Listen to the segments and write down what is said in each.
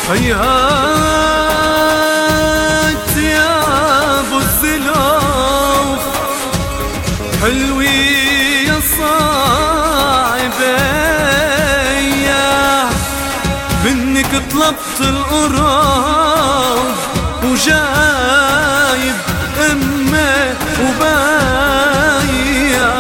هيهات يا ابو الزلوف حلوي يا صاحبي منك طلبت القراب وجايب امي وبايا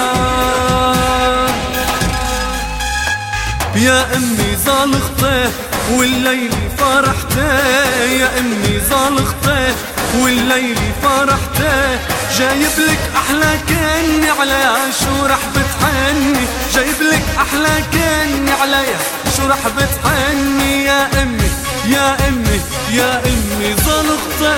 يا امي زالختي والليل فرحتي يا امي زالختي والليل فرحتي جايب لك احلى كني عليها شو رح بتحني جايب لك احلى كني عليها شو رح بتحني يا امي يا امي يا امي زالختي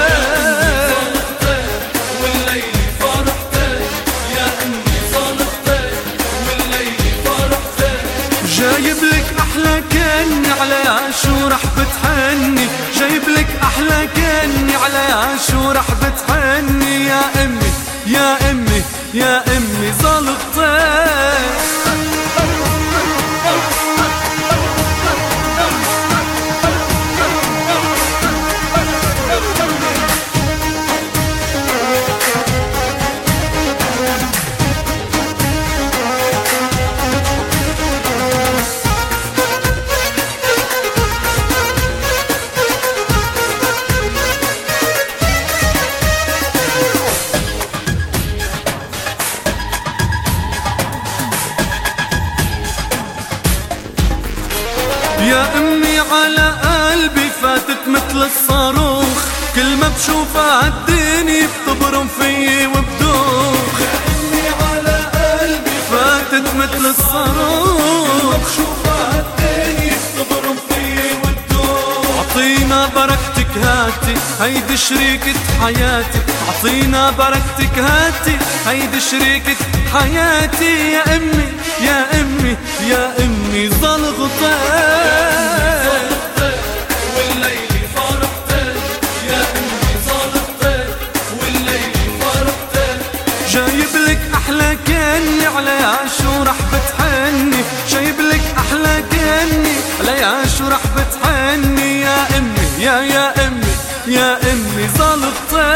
والليل فرحتي يا امي زالختي والليل فرحتي جايب لك احلى كني عليها شو رح بتحني جايب لك احلى كني عليها شو رح بتحني يا امي يا امي يا امي زالختي يا امي على قلبي فاتت مثل الصاروخ كل ما بشوفها الدنيا بتبرم فيي وبدوخ يا امي على قلبي فاتت مثل الصاروخ كل ما بشوفها الدنيا بتبرم فيي وبدوخ اعطينا بركتك هاتي هيدي شريكة حياتي اعطينا بركتك هاتي هيدي شريكة حياتي يا امي يا امي يا امي زالختي والليل فرحتي يا امي زالختي والليل فرحتي جايب لك احلى كني عليها شو رح بتحني جايب لك احلى كني عليها شو رح بتحني يا امي يا امي يا امي زالختي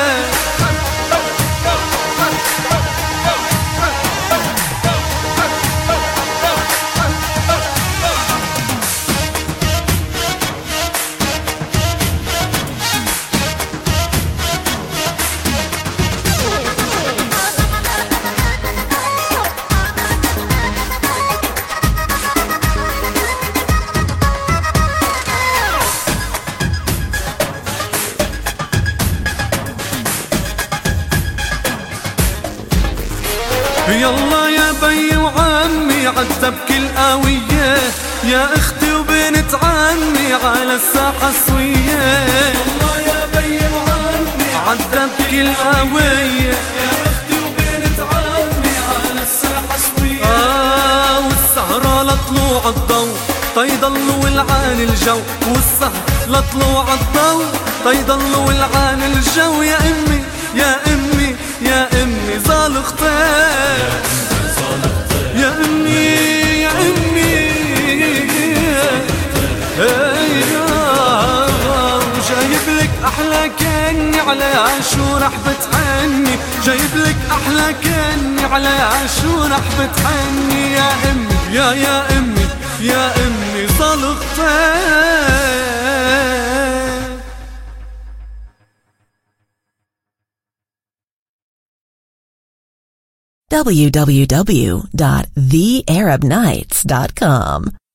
يلا يا بي وعمي عذب كل قوية يا اختي وبنت عمي على الساحة سوية يلا يا بي وعمي عذب كل قوية يا اختي وبنت عمي على الساحة سوية والسهرة لطلوع الضو تيضل ولعان الجو والسهرة لطلوع الضو تيضل ولعان الجو يا امي يا امي يا امي زالختي يا امي يا امي جايب لك احلى كني عليها شو رح بتحني جايب لك احلى كني عليها شو رح بتحني يا امي يا امي يا امي زالختي www.thearabnights.com